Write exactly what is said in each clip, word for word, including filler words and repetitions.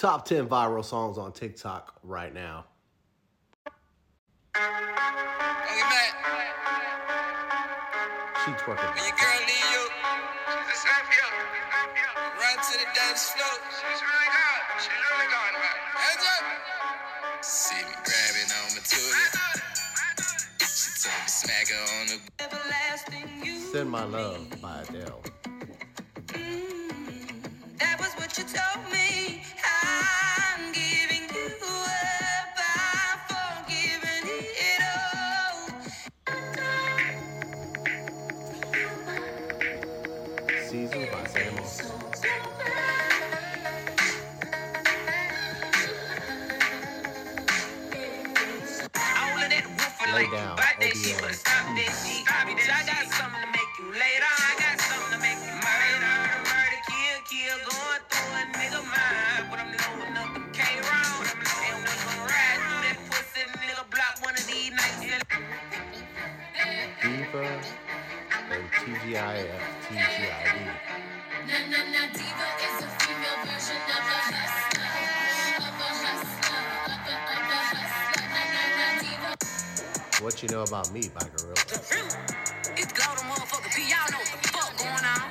Top ten viral songs on TikTok right now. She twerking. When your girl leave you, she's a run to the dance floor. She's really gone. She's really gone, man. Hands up. See me grabbing on my tootie. She told me smack her on the everlasting you. Send My Love by Adele. Mm, that was what you told me. I'm giving you up. I'm forgiving it all. Season by Sam. Lay down, O B S. I got something to make you later. I got something to make you murder, murder, kill, kill, going through a nigga mind. But I'm loading up the K-Round. And we gon' ride through that pussy nigga block one of these nights. Diva and T G I F, T G I D. Na na na, Diva is a female version of a hustler, of a hustler, of a, of a hustler. Na na na, Diva. What You Know About Me by Gorilla. It's go to motherfucker P. Y'all know what the fuck going on.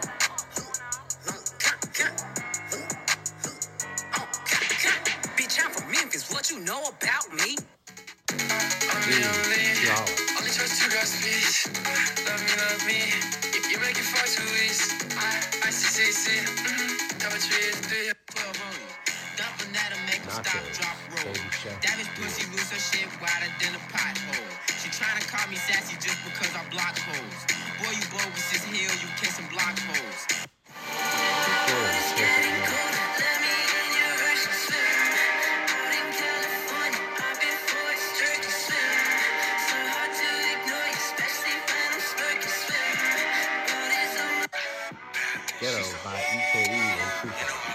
Bitch, I'm from Memphis. What you know about me? Only, only, only trust two girls, please. Love me, love me. You, you make it far too easy. I, I see, see, see. Mm-hmm. Couple trees, three, twelve on you. Dumping that'll make him stop, drop, roll. That bitch pussy lose her shit wider than a pothole. She tryna call me sassy just because I block hoes. Boy, you bogus as hell, you kissing block hoes. Ghetto by E K E and Tupac.